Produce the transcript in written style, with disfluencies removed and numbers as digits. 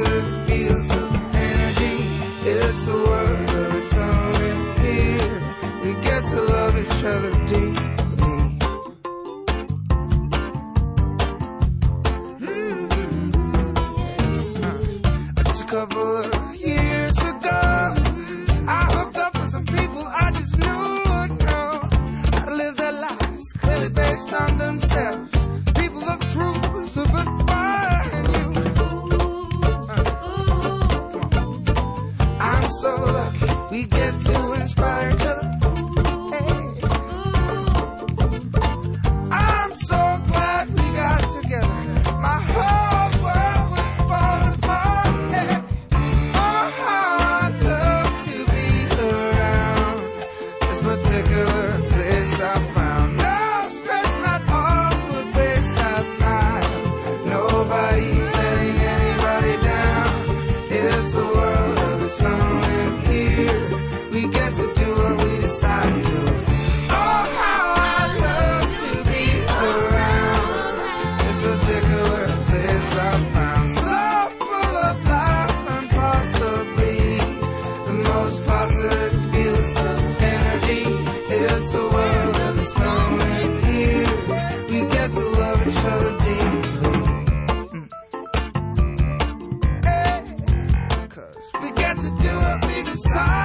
positive fields of energy. It's a world of its own in here. We get to love each other deeply. Just a couple of years ago, I hooked up with some people I just knew would know how to live their lives clearly based on themselves. People of truth, but find you. I'm so lucky we get to inspire each other. I'm so glad we got together. My whole world was falling apart. Oh, how I'd love to be around this particular place I found. No stress, not awkward, waste our time. Nobody's letting anybody down. It's a world of its own in here. We get to do what we decide to. Oh, how I'd love to be around this particular place I found. So full of life and possibly the most positive fields of energy. It's a world of its own in here. We get to love each other deeply. Hey, 'cause we get to do what we decide.